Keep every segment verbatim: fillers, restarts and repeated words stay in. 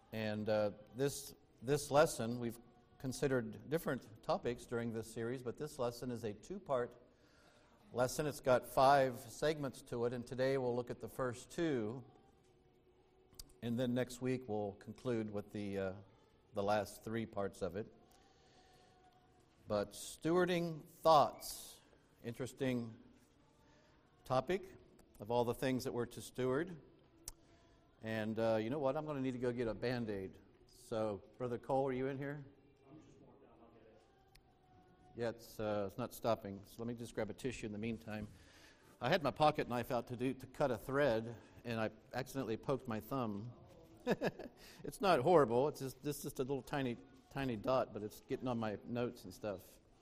And uh, this this lesson, we've considered different topics during this series, but this lesson is a two-part lesson. It's got five segments to it, and today we'll look at the first two, and then next week we'll conclude with the uh, the last three parts of it. But stewarding thoughts, interesting topic of all the things that we're to steward. And uh, you know what? I'm going to need to go get a Band-Aid. So, Brother Cole, are you in here? I'm just walked out. I'll get it. Yeah, it's, uh, it's not stopping. So let me just grab a tissue in the meantime. I had my pocket knife out to do to cut a thread, and I accidentally poked my thumb. It's not horrible. It's just this is just a little tiny, tiny dot, but it's getting on my notes and stuff.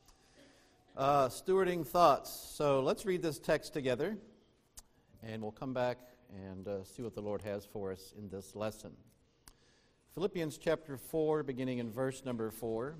Uh, stewarding thoughts. So let's read this text together, and we'll come back and uh, see what the Lord has for us in this lesson. Philippians chapter four, beginning in verse number four.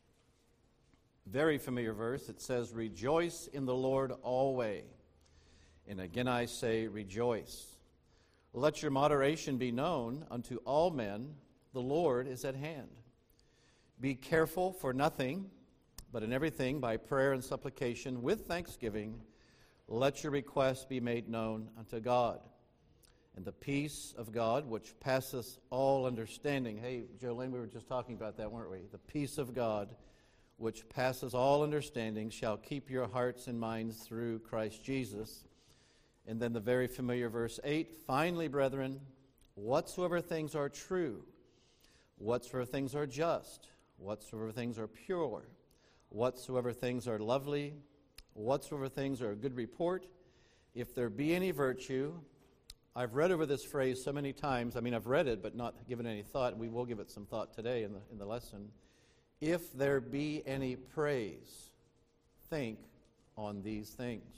Very familiar verse. It says, "Rejoice in the Lord always. And again I say, rejoice. Let your moderation be known unto all men. The Lord is at hand. Be careful for nothing, but in everything by prayer and supplication with thanksgiving, let your requests be made known unto God. And the peace of God, which passeth all understanding." Hey, Jolene, we were just talking about that, weren't we? The peace of God, which passes all understanding, shall keep your hearts and minds through Christ Jesus. And then the very familiar verse eight, "Finally, brethren, whatsoever things are true, whatsoever things are just, whatsoever things are pure, whatsoever things are lovely, whatsoever things are of good report, if there be any virtue." I've read over this phrase so many times. I mean, I've read it, but not given any thought. We will give it some thought today in the in the lesson. If there be any praise, think on these things.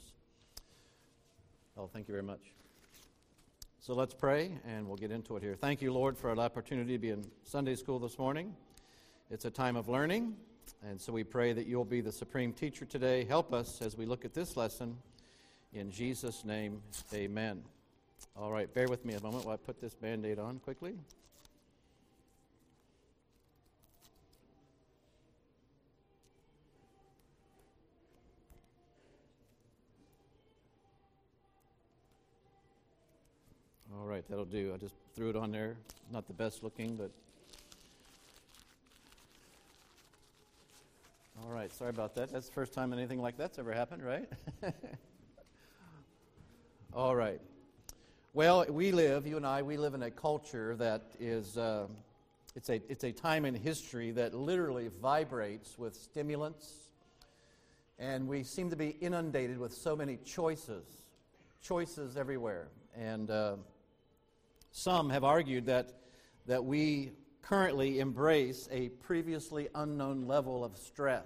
Oh, thank you very much. So let's pray, and we'll get into it here. Thank you, Lord, for an opportunity to be in Sunday school this morning. It's a time of learning, and so we pray that you'll be the supreme teacher today. Help us as we look at this lesson. In Jesus' name, amen. All right, bear with me a moment while I put this Band-Aid on quickly. All right, that'll do. I just threw it on there. Not the best looking, but... All right, sorry about that. That's the first time anything like that's ever happened, right? All right. Well, we live, you and I, we live in a culture that is, uh, it's a it's a time in history that literally vibrates with stimulants, and we seem to be inundated with so many choices, choices everywhere. And uh, some have argued that that we currently embrace a previously unknown level of stress.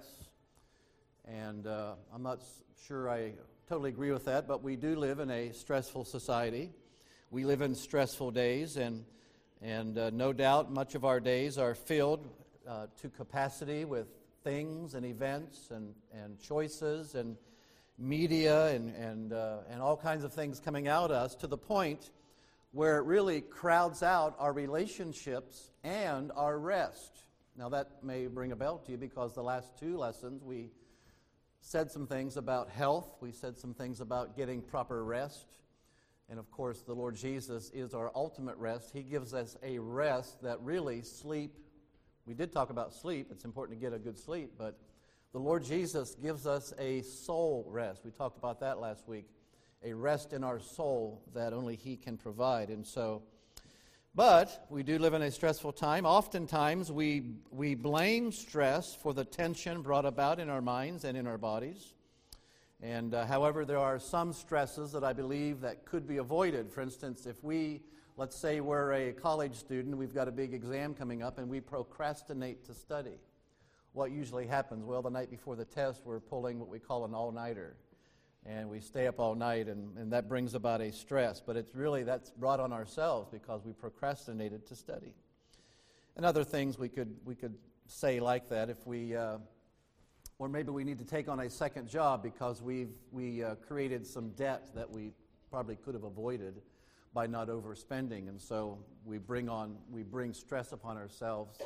And uh, I'm not sure I totally agree with that, but we do live in a stressful society. We live in stressful days, and and uh, no doubt much of our days are filled uh, to capacity with things and events and, and choices and media and and uh, and all kinds of things coming out at us, to the point where it really crowds out our relationships and our rest. Now that may ring a bell to you, because the last two lessons we said some things about health, we said some things about getting proper rest. And of course, the Lord Jesus is our ultimate rest. He gives us a rest that really sleep. We did talk about sleep. It's important to get a good sleep. But the Lord Jesus gives us a soul rest. We talked about that last week. A rest in our soul that only He can provide. And so, but we do live in a stressful time. Oftentimes, we, we blame stress for the tension brought about in our minds and in our bodies. And uh, however, there are some stresses that I believe that could be avoided. For instance, if we, let's say we're a college student, we've got a big exam coming up, and we procrastinate to study. What usually happens? Well, the night before the test, we're pulling what we call an all-nighter. And we stay up all night, and, and that brings about a stress. But it's really, that's brought on ourselves because we procrastinated to study. And other things we could we could say like that if we... Uh, Or maybe we need to take on a second job because we've we uh, created some debt that we probably could have avoided by not overspending. And so we bring on, we bring stress upon ourselves.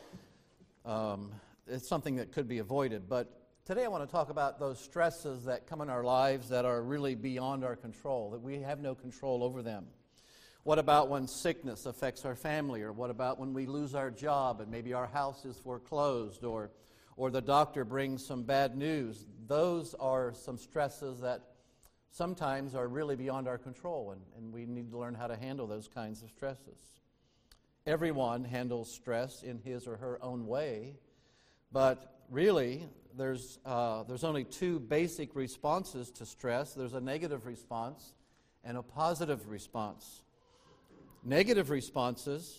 Um, it's something that could be avoided. But today I want to talk about those stresses that come in our lives that are really beyond our control, that we have no control over them. What about when sickness affects our family? Or what about when we lose our job and maybe our house is foreclosed, or, or the doctor brings some bad news? Those are some stresses that sometimes are really beyond our control, and, and we need to learn how to handle those kinds of stresses. Everyone handles stress in his or her own way, but really there's, uh, there's only two basic responses to stress. There's a negative response and a positive response. Negative responses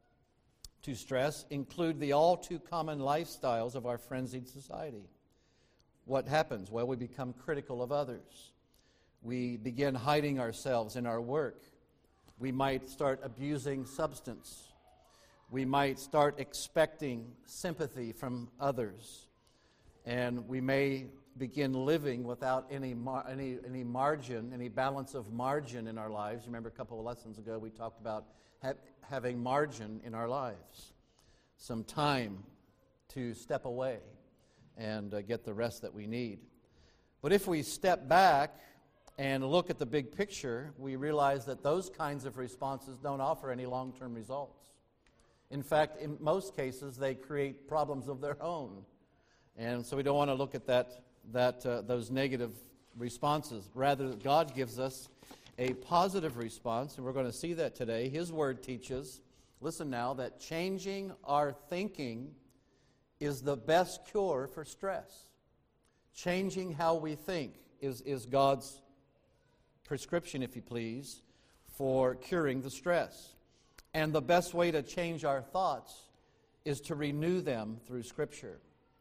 to stress include the all too common lifestyles of our frenzied society. What happens? Well, we become critical of others. We begin hiding ourselves in our work. We might start abusing substance. We might start expecting sympathy from others. And we may begin living without any mar- any any margin, any balance of margin in our lives. Remember, a couple of lessons ago we talked about ha- having margin in our lives, some time to step away and uh, get the rest that we need. But if we step back and look at the big picture, we realize that those kinds of responses don't offer any long-term results. In fact, in most cases, they create problems of their own. And so we don't want to look at that that uh, those negative responses. Rather, God gives us a positive response, and we're going to see that today. His Word teaches, listen now, that changing our thinking is the best cure for stress. Changing how we think is, is God's prescription, if you please, for curing the stress. And the best way to change our thoughts is to renew them through Scripture.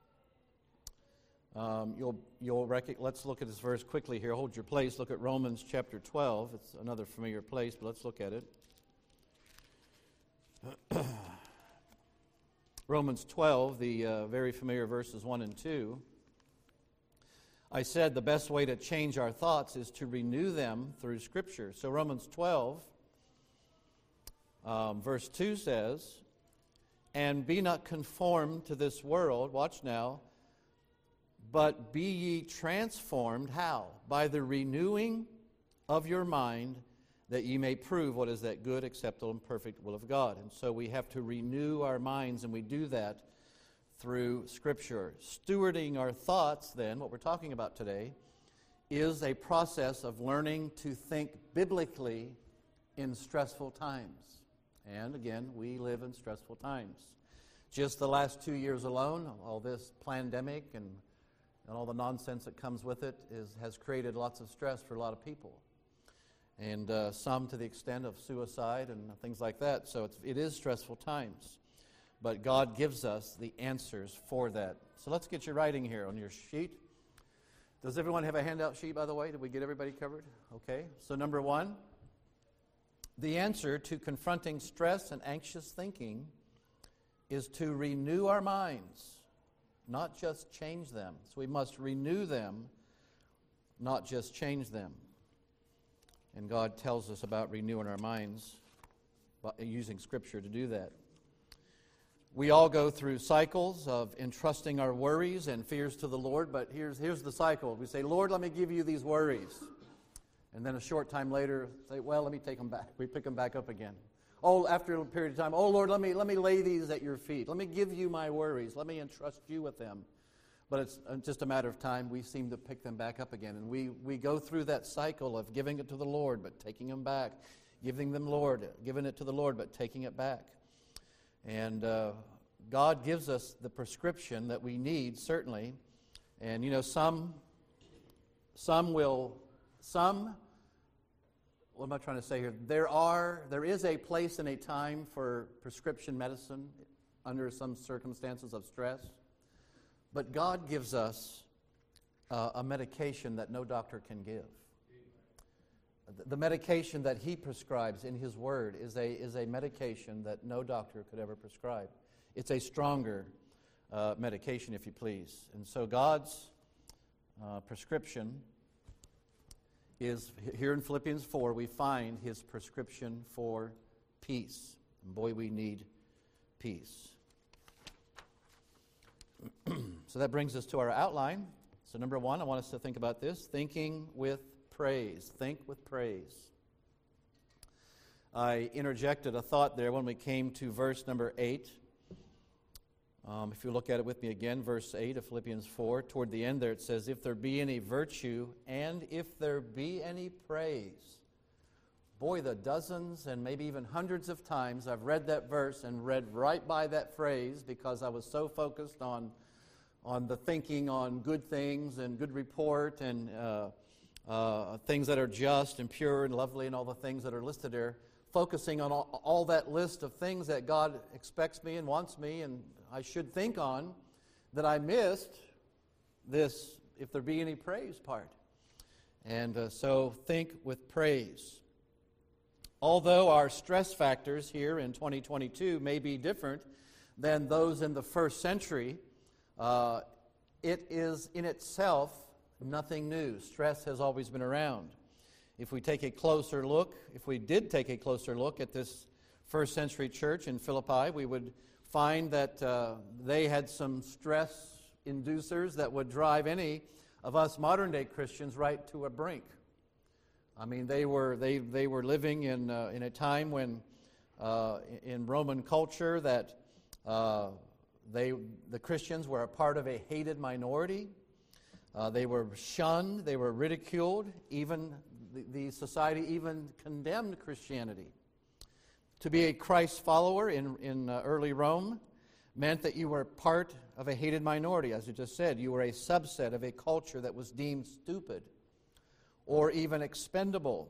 Um, you'll, you'll rec- let's look at this verse quickly here. Hold your place. Look at Romans chapter twelve. It's another familiar place, but let's look at it. Romans twelve, the uh, very familiar verses one and two. I said the best way to change our thoughts is to renew them through Scripture. So Romans twelve, um, verse two says, "And be not conformed to this world," watch now, "but be ye transformed," how? "By the renewing of your mind, that ye may prove what is that good, acceptable, and perfect will of God." And so we have to renew our minds, and we do that through Scripture. Stewarding our thoughts, then, what we're talking about today, is a process of learning to think biblically in stressful times. And again, we live in stressful times. Just the last two years alone, all this pandemic and and all the nonsense that comes with it is, has created lots of stress for a lot of people. And uh, some to the extent of suicide and things like that. So it's, it is stressful times. But God gives us the answers for that. So let's get your writing here on your sheet. Does everyone have a handout sheet, by the way? Did we get everybody covered? Okay. So number one, the answer to confronting stress and anxious thinking is to renew our minds. Not just change them. So we must renew them, not just change them. And God tells us about renewing our minds by using Scripture to do that. We all go through cycles of entrusting our worries and fears to the Lord, but here's, here's the cycle. We say, "Lord, let me give you these worries." And then a short time later, say, "Well, let me take them back." We pick them back up again. Oh, after a period of time, "Oh, Lord, let me let me lay these at your feet. Let me give you my worries. Let me entrust you with them." But it's just a matter of time. We seem to pick them back up again. And we, we go through that cycle of giving it to the Lord, but taking them back. Giving them Lord, giving it to the Lord, but taking it back. And uh, God gives us the prescription that we need, certainly. And, you know, some, some will, some... What am I trying to say here? There are, there is a place and a time for prescription medicine under some circumstances of stress. But God gives us uh, a medication that no doctor can give. The medication that He prescribes in His Word is a, is a medication that no doctor could ever prescribe. It's a stronger uh, medication, if you please. And so God's uh, prescription is, here in Philippians four, we find his prescription for peace. And boy, we need peace. So that brings us to our outline. So number one, I want us to think about this, thinking with praise. Think with praise. I interjected a thought there when we came to verse number eight. Um, if you look at it with me again, verse eight of Philippians four, toward the end there it says, if there be any virtue and if there be any praise. Boy, the dozens and maybe even hundreds of times I've read that verse and read right by that phrase because I was so focused on, on the thinking on good things and good report and uh, uh, things that are just and pure and lovely and all the things that are listed there, focusing on all, all that list of things that God expects me and wants me and I should think on, that I missed this, if there be any praise part. And uh, so think with praise. Although our stress factors here in twenty twenty-two may be different than those in the first century, uh, it is in itself nothing new. Stress has always been around. If we take a closer look, if we did take a closer look at this first century church in Philippi, we would find that uh, they had some stress inducers that would drive any of us modern-day Christians right to a brink. I mean, they were they they were living in uh, in a time when uh, in Roman culture that uh, they the Christians were a part of a hated minority. Uh, they were shunned. They were ridiculed. Even the, the society even condemned Christianity. To be a Christ follower in, in uh, early Rome meant that you were part of a hated minority, as I just said. You were a subset of a culture that was deemed stupid or even expendable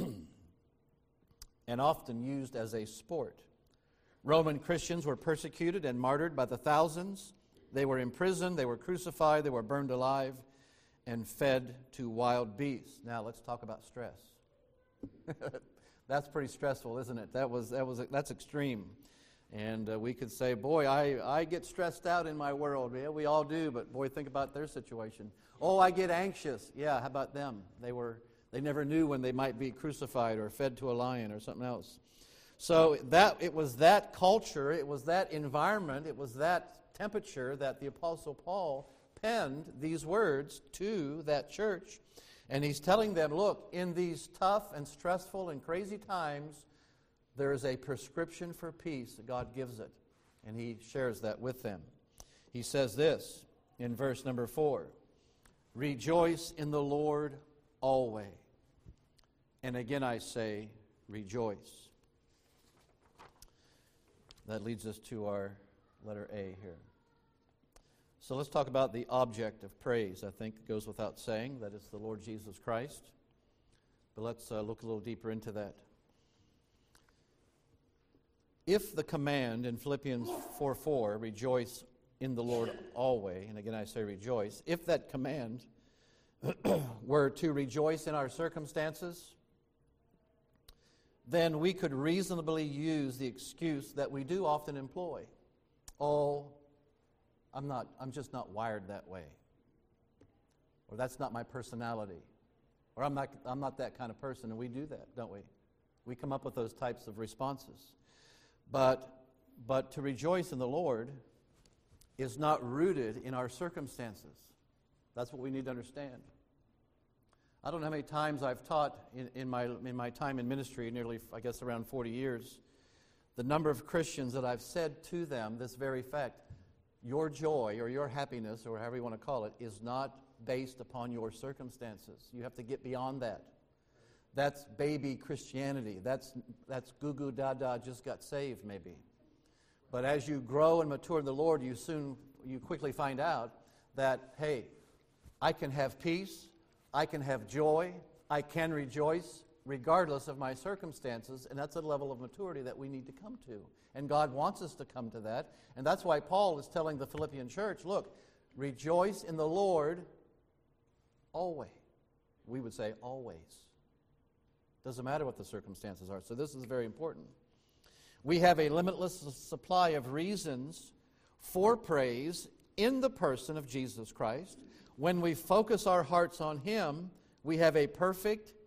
and often used as a sport. Roman Christians were persecuted and martyred by the thousands. They were imprisoned, they were crucified, they were burned alive, and fed to wild beasts. Now let's talk about stress. That's pretty stressful, isn't it? That was that was that's extreme, and uh, we could say, "Boy, I, I get stressed out in my world." Yeah, we all do, but boy, think about their situation. Oh, I get anxious. Yeah, how about them? They were they never knew when they might be crucified or fed to a lion or something else. So that it was that culture, it was that environment, it was that temperature that the Apostle Paul penned these words to that church. And he's telling them, look, in these tough and stressful and crazy times, there is a prescription for peace that God gives it. And he shares that with them. He says this in verse number four, rejoice in the Lord always. And again I say, rejoice. That leads us to our letter A here. So let's talk about the object of praise. I think it goes without saying that it's the Lord Jesus Christ. But let's uh, look a little deeper into that. If the command in Philippians four four, rejoice in the Lord always, and again I say rejoice, if that command were to rejoice in our circumstances, then we could reasonably use the excuse that we do often employ. Oh, I'm not, I'm just not wired that way. Or that's not my personality. Or I'm not, I'm not that kind of person. And we do that, don't we? We come up with those types of responses. But, but to rejoice in the Lord is not rooted in our circumstances. That's what we need to understand. I don't know how many times I've taught in, in, my, in my time in ministry, nearly, I guess, around forty years, the number of Christians that I've said to them this very fact. Your joy or your happiness, or however you want to call it, is not based upon your circumstances. You have to get beyond that. That's baby Christianity. That's that's goo-goo da-da, just got saved maybe. But as you grow and mature in the Lord, you soon, you quickly find out that, hey, I can have peace, I can have joy, I can rejoice regardless of my circumstances, and that's a level of maturity that we need to come to. And God wants us to come to that. And that's why Paul is telling the Philippian church, look, rejoice in the Lord always. We would say always. Doesn't matter what the circumstances are. So this is very important. We have a limitless supply of reasons for praise in the person of Jesus Christ. When we focus our hearts on Him, we have a perfect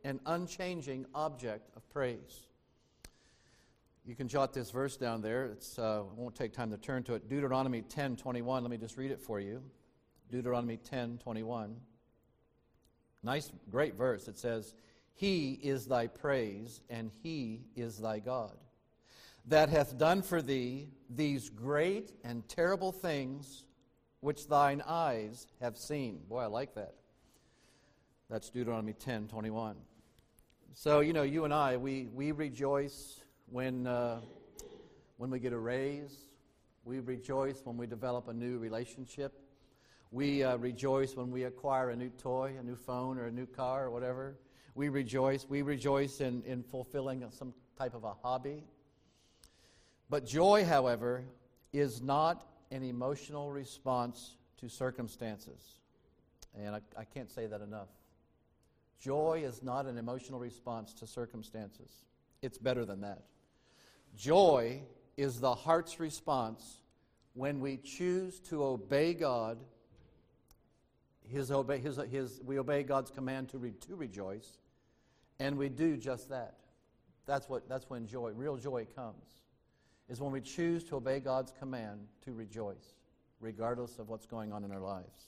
and unchanging object of praise. You can jot this verse down there. It's uh, won't take time to turn to it. Deuteronomy ten twenty-one. Let me just read it for you. Deuteronomy ten twenty-one. Nice, great verse. It says, He is thy praise, and He is thy God, that hath done for thee these great and terrible things which thine eyes have seen. Boy, I like that. That's Deuteronomy ten twenty-one. So, you know, you and I, we, we rejoice when, uh, when we get a raise. We rejoice when we develop a new relationship. We uh, rejoice when we acquire a new toy, a new phone, or a new car, or whatever. We rejoice. We rejoice in, in fulfilling some type of a hobby. But joy, however, is not an emotional response to circumstances. And I, I can't say that enough. Joy is not an emotional response to circumstances. It's better than that. Joy is the heart's response when we choose to obey God. His obey, his, his, we obey God's command to, re, to rejoice, and we do just that. That's what. That's when joy, real joy comes, is when we choose to obey God's command to rejoice, regardless of what's going on in our lives.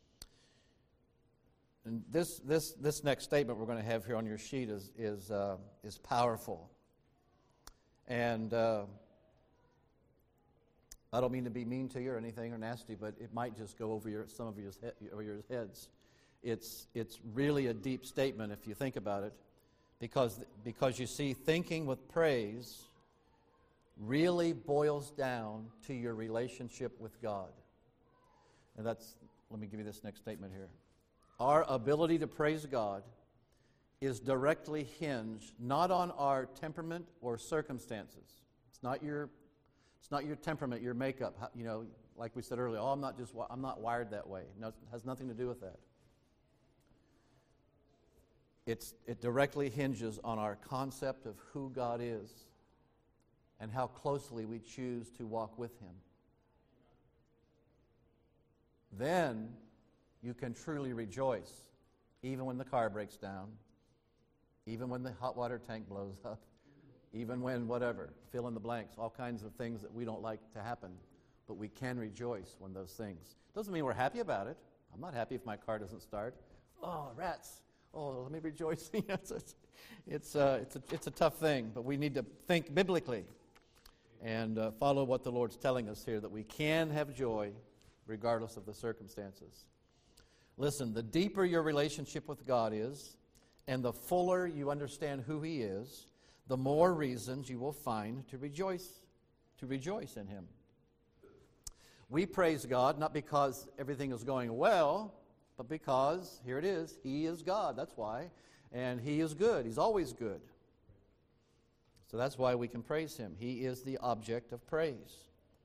And this this this next statement we're going to have here on your sheet is is uh, is powerful. And uh, I don't mean to be mean to you or anything or nasty, but it might just go over your some of your he- over your heads. It's it's really a deep statement if you think about it, because because you see, thinking with praise really boils down to your relationship with God. And that's, let me give you this next statement here. Our ability to praise God is directly hinged not on our temperament or circumstances. It's not your it's not your temperament, your makeup. How- You know, like we said earlier, oh, I'm not just wi- I'm not wired that way. No, it has nothing to do with that. It's it directly hinges on our concept of who God is and how closely we choose to walk with Him. Then you can truly rejoice, even when the car breaks down, even when the hot water tank blows up, even when whatever, fill in the blanks, all kinds of things that we don't like to happen, but we can rejoice when those things. Doesn't mean we're happy about it. I'm not happy if my car doesn't start. Oh, rats. Oh, let me rejoice. it's it's it's, uh, it's, a, it's a tough thing, but we need to think biblically and uh, follow what the Lord's telling us here, that we can have joy regardless of the circumstances. Listen, the deeper your relationship with God is, and the fuller you understand who He is, the more reasons you will find to rejoice, to rejoice in Him. We praise God not because everything is going well, but because, here it is, He is God. That's why. And He is good. He's always good. So that's why we can praise Him. He is the object of praise.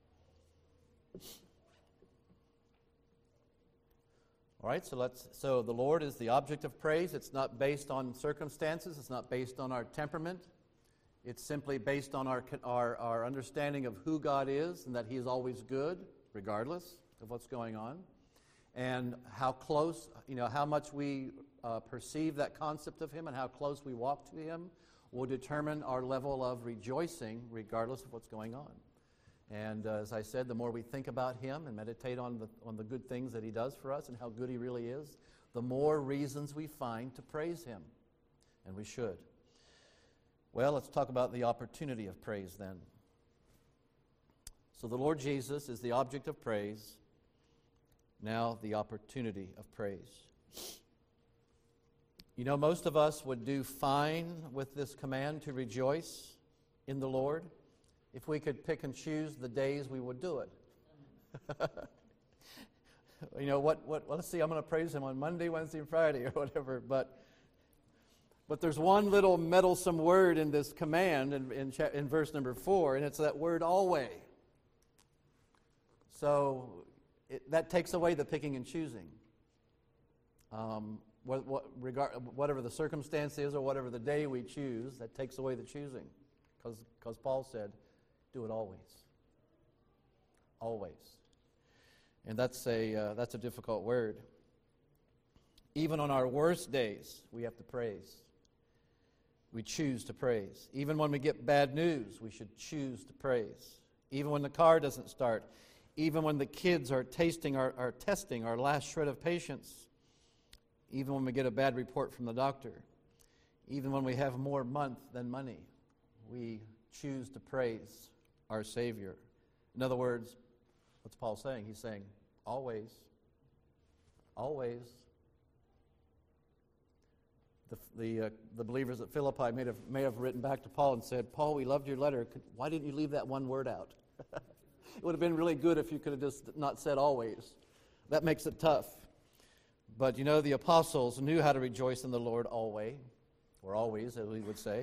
All right, so let's. So the Lord is the object of praise. It's not based on circumstances. It's not based on our temperament. It's simply based on our our, our understanding of who God is and that He is always good, regardless of what's going on, and how close, you know, how much we uh, perceive that concept of Him and how close we walk to Him will determine our level of rejoicing, regardless of what's going on. And uh, as I said, the more we think about Him and meditate on the on the good things that He does for us and how good He really is, the more reasons we find to praise Him. And we should. Well, let's talk about the opportunity of praise then. So the Lord Jesus is the object of praise. Now the opportunity of praise. You know, most of us would do fine with this command to rejoice in the Lord. If we could pick and choose the days, we would do it. You know, what, what, well, let's see, I'm going to praise Him on Monday, Wednesday, and Friday, or whatever. But but there's one little meddlesome word in this command in, in, in verse number four, and it's that word always. So it, that takes away the picking and choosing. Um, what, what, regard, whatever the circumstance is or whatever the day we choose, that takes away the choosing. Because Paul said, do it always. Always. And that's a uh, that's a difficult word. Even on our worst days, we have to praise. we choose to praise. Even when we get bad news, we should choose to praise. Even when the car doesn't start, even when the kids are tasting our, are testing our last shred of patience, even when we get a bad report from the doctor, even when we have more month than money, we choose to praise our Savior. In other words, what's Paul saying? He's saying, always, always. The, the, uh, the believers at Philippi may have, may have written back to Paul and said, Paul, we loved your letter. Could, why didn't you leave that one word out? It would have been really good if you could have just not said always. That makes it tough. But you know, the apostles knew how to rejoice in the Lord always, or always, as we would say.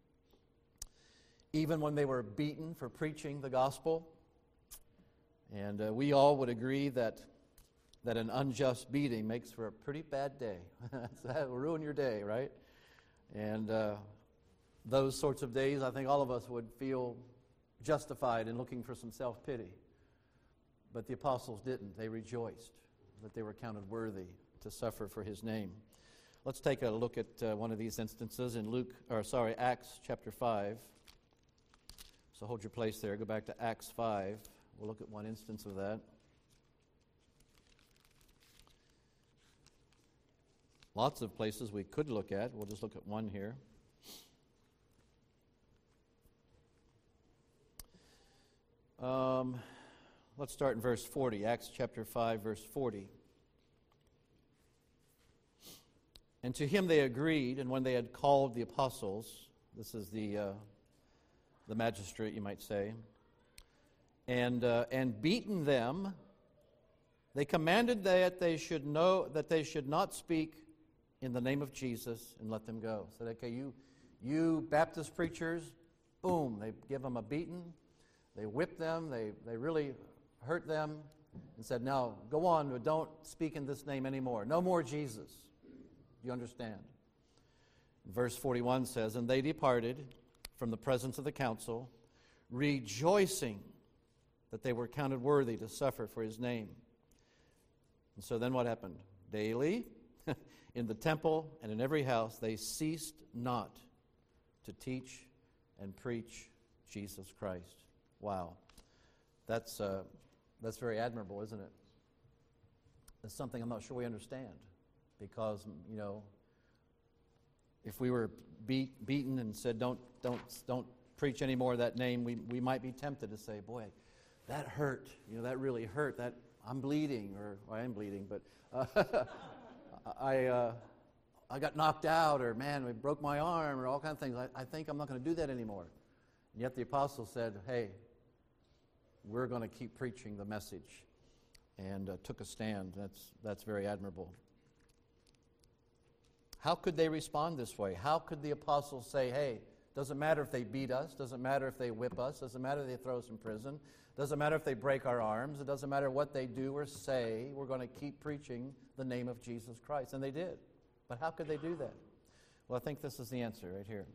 Even when they were beaten for preaching the gospel. And uh, we all would agree that that an unjust beating makes for a pretty bad day. That will ruin your day, right? And uh, those sorts of days, I think all of us would feel justified in looking for some self-pity. But the apostles didn't. They rejoiced that they were counted worthy to suffer for his name. Let's take a look at uh, one of these instances in Luke, or sorry, Acts chapter five. So hold your place there. Go back to Acts five. We'll look at one instance of that. Lots of places we could look at. We'll just look at one here. Um, let's start in verse forty, Acts chapter five, verse forty. And to him they agreed, and when they had called the apostles, this is the uh, the magistrate, you might say, and uh, and beaten them, they commanded that they should know that they should not speak in the name of Jesus, and let them go. Said, okay, you, you Baptist preachers, boom, they give them a beating, they whip them, they, they really hurt them, and said, now, go on, but don't speak in this name anymore. No more Jesus. Do you understand? Verse forty-one says, and they departed from the presence of the council, rejoicing that they were counted worthy to suffer for his name. And so then what happened? Daily, in the temple and in every house, they ceased not to teach and preach Jesus Christ. Wow. That's, uh, that's very admirable, isn't it? It's something I'm not sure we understand. Because, you know, if we were beat, beaten and said, don't, don't, don't preach any more of that name, we, we might be tempted to say, boy, that hurt. You know, that really hurt. That I'm bleeding, or well, I am bleeding, but uh, I uh, I got knocked out, or man, we broke my arm, or all kinds of things. I, I think I'm not going to do that anymore. And yet the apostles said, hey, we're going to keep preaching the message, and uh, took a stand. That's that's very admirable. How could they respond this way? How could the apostles say, hey, doesn't matter if they beat us, doesn't matter if they whip us, doesn't matter if they throw us in prison, doesn't matter if they break our arms, it doesn't matter what they do or say, we're going to keep preaching the name of Jesus Christ. And they did. But how could they do that? Well, I think this is the answer right here.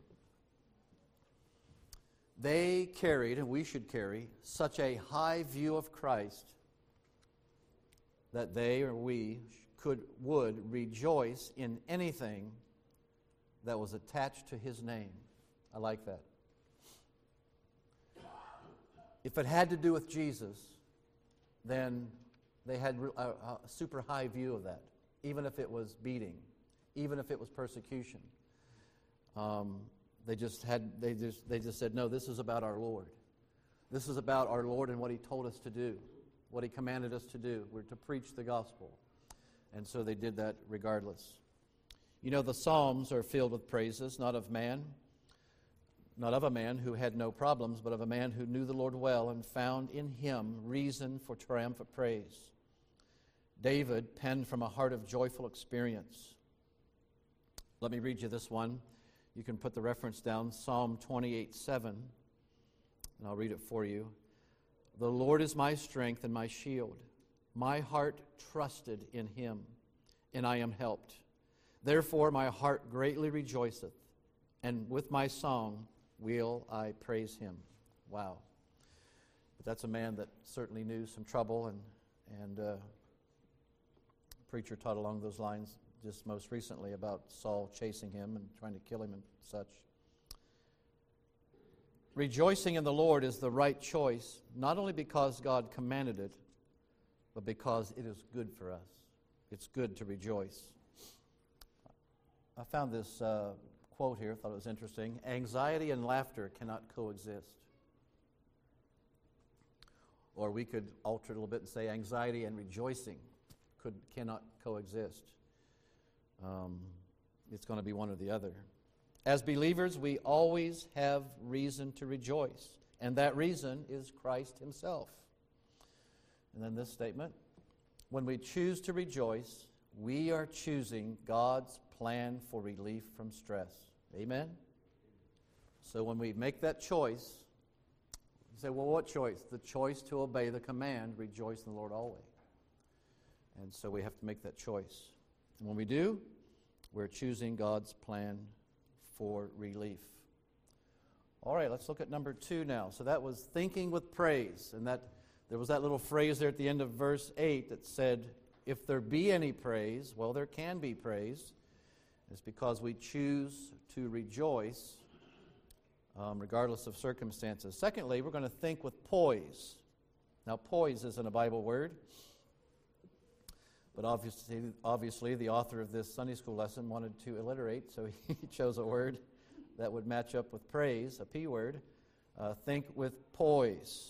They carried, and we should carry, such a high view of Christ that they or we could would rejoice in anything that was attached to his name. I like that. If it had to do with Jesus, then they had a, a super high view of that, even if it was beating, even if it was persecution. Um, they just had they just they just said, no, this is about our Lord. This is about our Lord and what he told us to do, what he commanded us to do. We're to preach the gospel. And so they did that regardless. You know, the Psalms are filled with praises, not of man, not of a man who had no problems, but of a man who knew the Lord well and found in him reason for triumphant praise. David penned from a heart of joyful experience. Let me read you this one. You can put the reference down, Psalm twenty-eight seven, and I'll read it for you. The Lord is my strength and my shield. My heart trusted in him, and I am helped. Therefore my heart greatly rejoiceth, and with my song will I praise him. Wow. But that's a man that certainly knew some trouble, and, and uh, preacher taught along those lines just most recently about Saul chasing him and trying to kill him and such. rejoicing in the Lord is the right choice, not only because God commanded it, but because it is good for us. It's good to rejoice. I found this uh, quote here, thought it was interesting. Anxiety and laughter cannot coexist. Or we could alter it a little bit and say anxiety and rejoicing could cannot coexist. Um, it's going to be one or the other. As believers, we always have reason to rejoice, and that reason is Christ himself. And then this statement, when we choose to rejoice, we are choosing God's plan for relief from stress. Amen? So when we make that choice, you say, well, what choice? The choice to obey the command, rejoice in the Lord always. And so we have to make that choice. And when we do, we're choosing God's plan for relief. All right, let's look at number two now. So that was thinking with praise. And that there was that little phrase there at the end of verse eight that said, if there be any praise, well, there can be praise. It's because we choose to rejoice um, regardless of circumstances. Secondly, we're going to think with poise. Now, poise isn't a Bible word, but obviously, obviously the author of this Sunday school lesson wanted to alliterate, so he chose a word that would match up with praise, a P word. Uh, think with poise.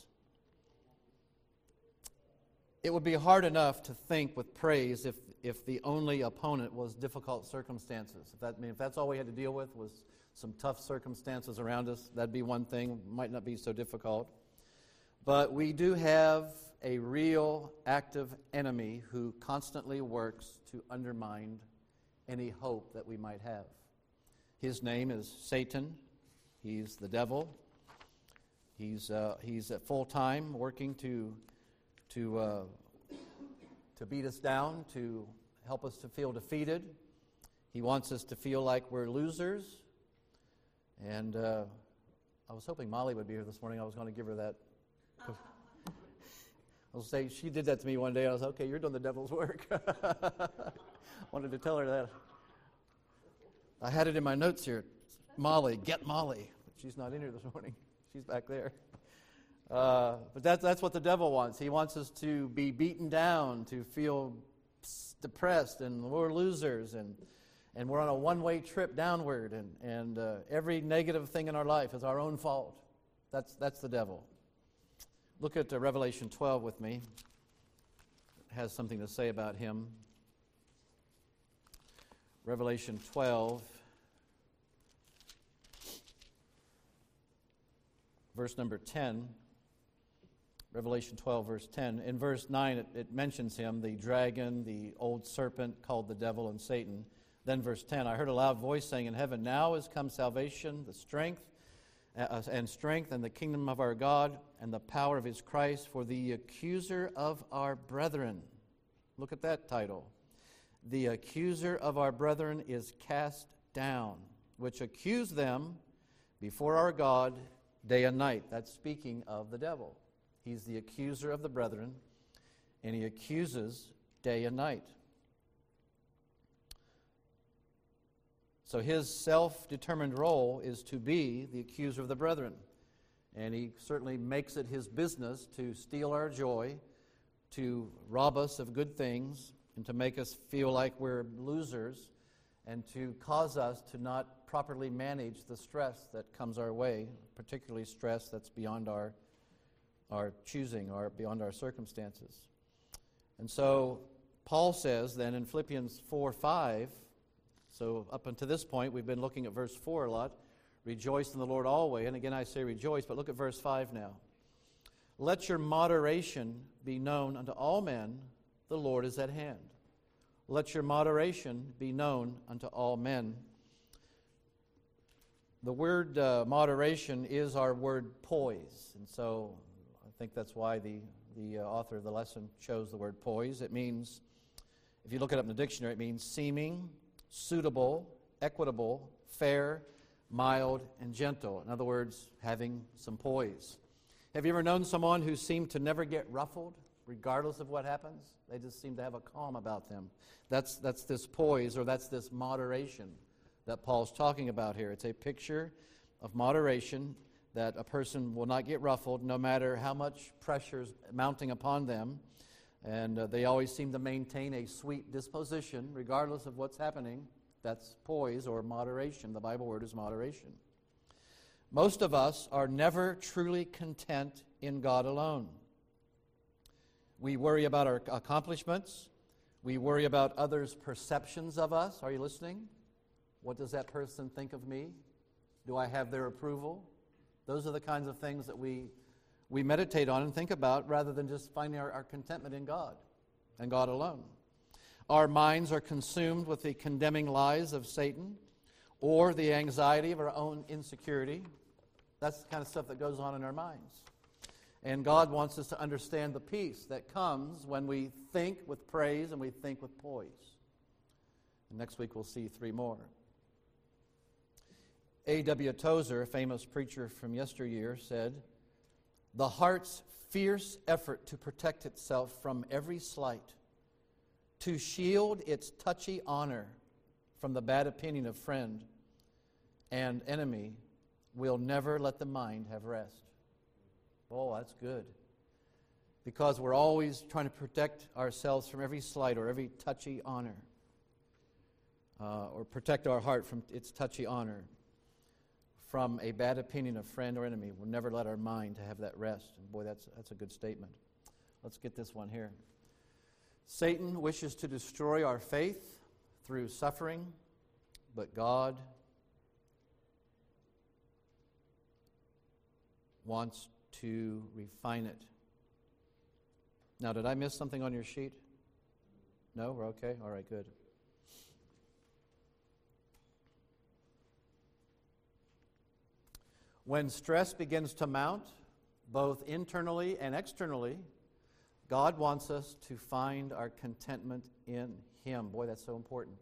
It would be hard enough to think with praise if, if the only opponent was difficult circumstances. If that I mean, if that's all we had to deal with was some tough circumstances around us, that'd be one thing. Might not be so difficult. But we do have a real active enemy who constantly works to undermine any hope that we might have. His name is Satan. He's the devil. He's uh, he's at full time working to to uh, to beat us down, to help us to feel defeated. He wants us to feel like we're losers. And uh, I was hoping Molly would be here this morning. I was going to give her that. I was saying she did that to me one day. I was like, okay, you're doing the devil's work. Wanted to tell her that. I had it in my notes here. Molly, get Molly. But she's not in here this morning. She's back there. Uh, but that's, that's what the devil wants. He wants us to be beaten down, to feel depressed, and we're losers, and and we're on a one-way trip downward, and, and uh, every negative thing in our life is our own fault. That's, that's the devil. Look at uh, Revelation twelve with me. It has something to say about him. Revelation twelve, verse number ten. Revelation twelve, verse ten. In verse nine, it, it mentions him, the dragon, the old serpent called the devil and Satan. Then verse ten, I heard a loud voice saying in heaven, now is come salvation, the strength, uh, and strength, and the kingdom of our God, and the power of his Christ, for the accuser of our brethren. Look at that title. The accuser of our brethren is cast down, which accuse them before our God day and night. That's speaking of the devil. He's the accuser of the brethren, and he accuses day and night. So his self-determined role is to be the accuser of the brethren. And he certainly makes it his business to steal our joy, to rob us of good things, and to make us feel like we're losers, and to cause us to not properly manage the stress that comes our way, particularly stress that's beyond our our choosing, or beyond our circumstances. And so Paul says then in Philippians four five, so up until this point we've been looking at verse four a lot, rejoice in the Lord always. And again I say rejoice, but look at verse five now. Let your moderation be known unto all men, the Lord is at hand. Let your moderation be known unto all men. The word uh, moderation is our word poise, and so I think that's why the, the uh, author of the lesson chose the word poise. It means, if you look it up in the dictionary, it means seeming, suitable, equitable, fair, mild, and gentle. In other words, having some poise. Have you ever known someone who seemed to never get ruffled, regardless of what happens? They just seem to have a calm about them. That's, that's this poise, or that's this moderation that Paul's talking about here. It's a picture of moderation that a person will not get ruffled no matter how much pressure is mounting upon them. And uh, they always seem to maintain a sweet disposition regardless of what's happening. That's poise or moderation. The Bible word is moderation. Most of us are never truly content in God alone. We worry about our accomplishments. We worry about others' perceptions of us. Are you listening? What does that person think of me? Do I have their approval? Those are the kinds of things that we we meditate on and think about rather than just finding our, our contentment in God and God alone. Our minds are consumed with the condemning lies of Satan or the anxiety of our own insecurity. That's the kind of stuff that goes on in our minds. And God wants us to understand the peace that comes when we think with praise and we think with poise. And next week we'll see three more. A W Tozer, a famous preacher from yesteryear, said, "The heart's fierce effort to protect itself from every slight, to shield its touchy honor from the bad opinion of friend and enemy, will never let the mind have rest." Oh, that's good. Because we're always trying to protect ourselves from every slight or every touchy honor. Uh, or protect our heart from its touchy honor from a bad opinion of friend or enemy. We'll never let our mind to have that rest. And boy, that's that's a good statement. Let's get this one here. Satan wishes to destroy our faith through suffering, but God wants to refine it. Now, did I miss something on your sheet? No? We're okay? All right, good. When stress begins to mount, both internally and externally, God wants us to find our contentment in Him. Boy, that's so important.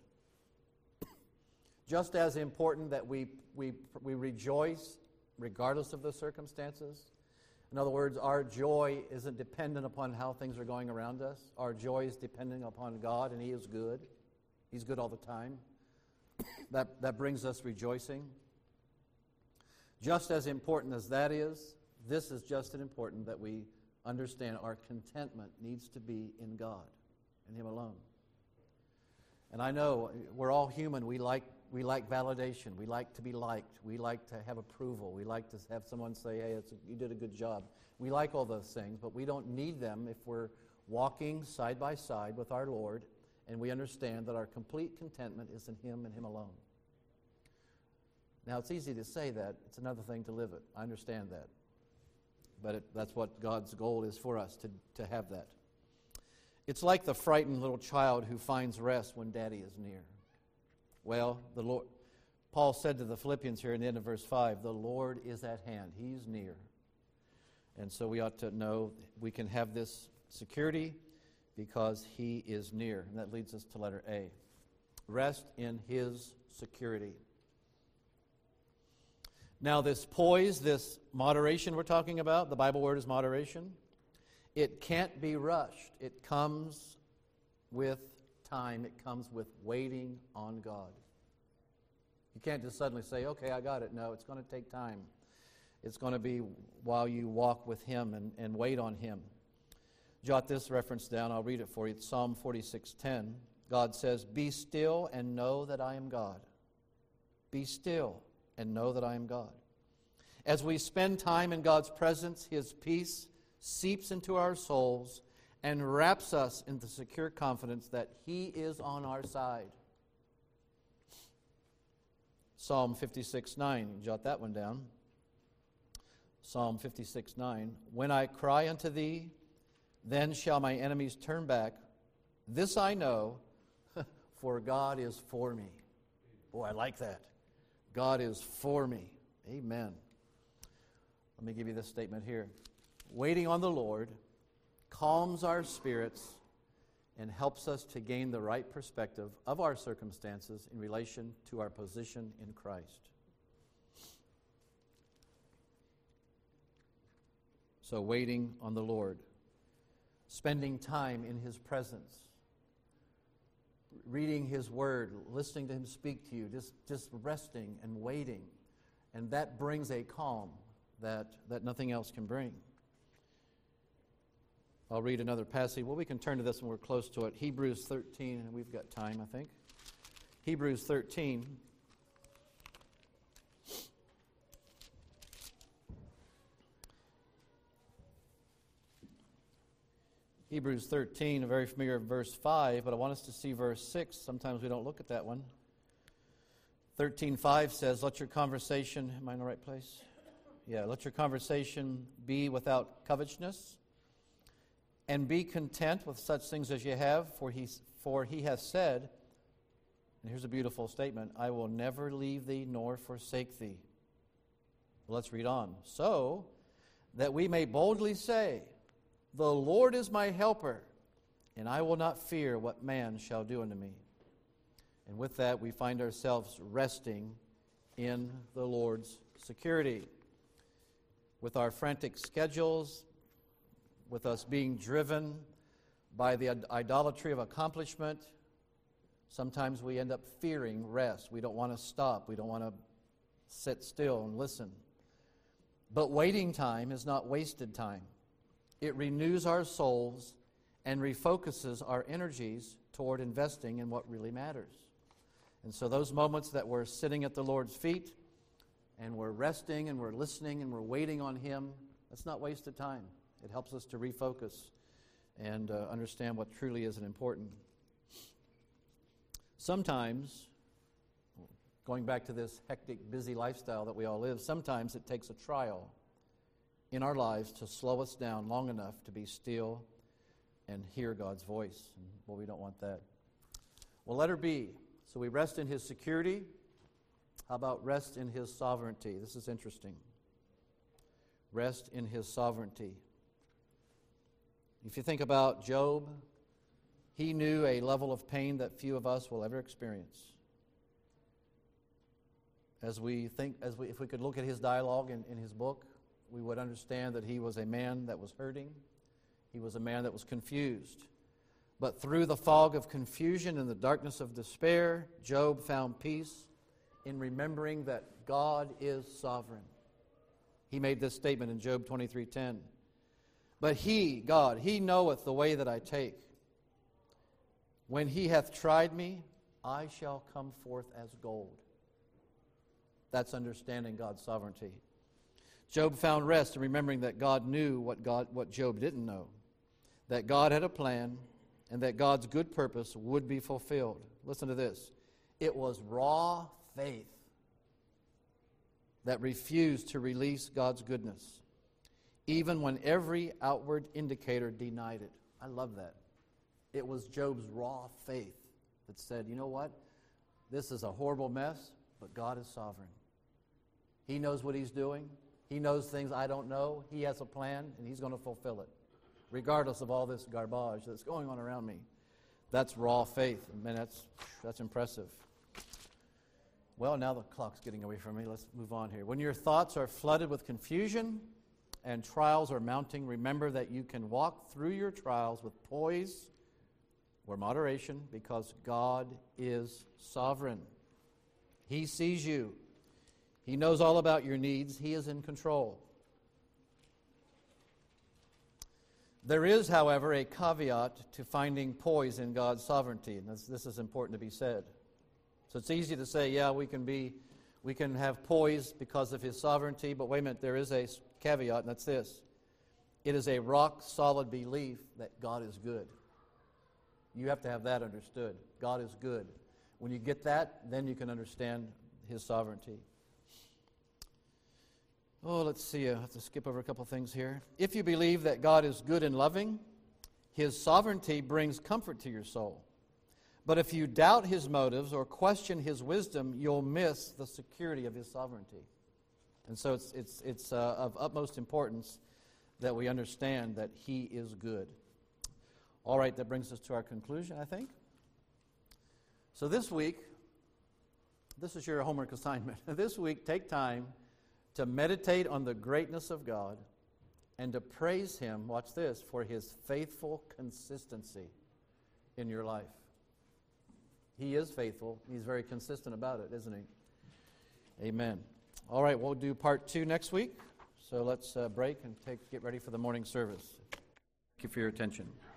Just as important that we, we, we rejoice regardless of the circumstances. In other words, our joy isn't dependent upon how things are going around us. Our joy is dependent upon God, and He is good. He's good all the time. That, that brings us rejoicing. Just as important as that is, this is just as important that we understand our contentment needs to be in God and Him alone. And I know we're all human. We like we like validation. We like to be liked. We like to have approval. We like to have someone say, "Hey, it's a, you did a good job." We like all those things, but we don't need them if we're walking side by side with our Lord and we understand that our complete contentment is in Him and Him alone. Now, it's easy to say that. It's another thing to live it. I understand that. But it, that's what God's goal is for us, to, to have that. It's like the frightened little child who finds rest when Daddy is near. Well, the Lord, Paul said to the Philippians here in the end of verse five, the Lord is at hand. He's near. And so we ought to know we can have this security because He is near. And that leads us to letter A. Rest in His security. Now, this poise, this moderation we're talking about, the Bible word is moderation. It can't be rushed. It comes with time. It comes with waiting on God. You can't just suddenly say, "Okay, I got it." No, it's going to take time. It's going to be while you walk with Him and, and wait on Him. Jot this reference down. I'll read it for you. It's Psalm forty-six ten. God says, "Be still and know that I am God. Be still and know that I am God." As we spend time in God's presence, His peace seeps into our souls and wraps us in the secure confidence that He is on our side. Psalm fifty-six nine, jot that one down. Psalm fifty-six nine, "When I cry unto Thee, then shall my enemies turn back. This I know, for God is for me." Boy, I like that. God is for me. Amen. Let me give you this statement here. Waiting on the Lord calms our spirits and helps us to gain the right perspective of our circumstances in relation to our position in Christ. So, waiting on the Lord, spending time in His presence, reading His Word, listening to Him speak to you, just, just resting and waiting. And that brings a calm that, that nothing else can bring. I'll read another passage. Well, we can turn to this when we're close to it. Hebrews thirteen, and we've got time, I think. Hebrews thirteen. Hebrews thirteen, a very familiar verse five, but I want us to see verse six. Sometimes we don't look at that one. thirteen five says, let your conversation, am I in the right place? Yeah, let your conversation be without covetousness, and be content with such things as you have, for he, for he has said, and here's a beautiful statement, I will never leave thee nor forsake thee. Well, let's read on. So that we may boldly say, the Lord is my helper, and I will not fear what man shall do unto me. And with that, we find ourselves resting in the Lord's security. With our frantic schedules, with us being driven by the idolatry of accomplishment, sometimes we end up fearing rest. We don't want to stop. We don't want to sit still and listen. But waiting time is not wasted time. It renews our souls and refocuses our energies toward investing in what really matters. And so those moments that we're sitting at the Lord's feet and we're resting and we're listening and we're waiting on Him, that's not wasted time. It helps us to refocus and uh, understand what truly is important. Sometimes, going back to this hectic, busy lifestyle that we all live, sometimes it takes a trial in our lives to slow us down long enough to be still and hear God's voice. And, well, we don't want that. Well, letter B. So we rest in His security. How about rest in His sovereignty? This is interesting. Rest in His sovereignty. If you think about Job, he knew a level of pain that few of us will ever experience. As we think, as we, if we could look at his dialogue in, in his book, we would understand that he was a man that was hurting. He was a man that was confused. But through the fog of confusion and the darkness of despair, Job found peace in remembering that God is sovereign. He made this statement in Job twenty-three ten. But He, God, He knoweth the way that I take. When He hath tried me, I shall come forth as gold. That's understanding God's sovereignty. Job found rest in remembering that God knew what God, what Job didn't know. That God had a plan and that God's good purpose would be fulfilled. Listen to this. It was raw faith that refused to release God's goodness, even when every outward indicator denied it. I love that. It was Job's raw faith that said, you know what? This is a horrible mess, but God is sovereign. He knows what He's doing. He knows things I don't know. He has a plan, and He's going to fulfill it, regardless of all this garbage that's going on around me. That's raw faith. Man, that's, that's impressive. Well, now the clock's getting away from me. Let's move on here. When your thoughts are flooded with confusion and trials are mounting, remember that you can walk through your trials with poise or moderation because God is sovereign. He sees you. He knows all about your needs. He is in control. There is, however, a caveat to finding poise in God's sovereignty, and this, this is important to be said. So it's easy to say, yeah, we can be, we can have poise because of His sovereignty, but wait a minute, there is a caveat, and that's this. It is a rock-solid belief that God is good. You have to have that understood. God is good. When you get that, then you can understand His sovereignty. Oh, let's see. I have to skip over a couple things here. If you believe that God is good and loving, His sovereignty brings comfort to your soul. But if you doubt His motives or question His wisdom, you'll miss the security of His sovereignty. And so it's, it's, it's uh, of utmost importance that we understand that He is good. All right, that brings us to our conclusion, I think. So this week, this is your homework assignment. This week, take time to meditate on the greatness of God and to praise Him, watch this, for His faithful consistency in your life. He is faithful. He's very consistent about it, isn't He? Amen. All right, we'll do part two next week. So So let's uh, break and take, get ready for the morning service. Thank you for your attention.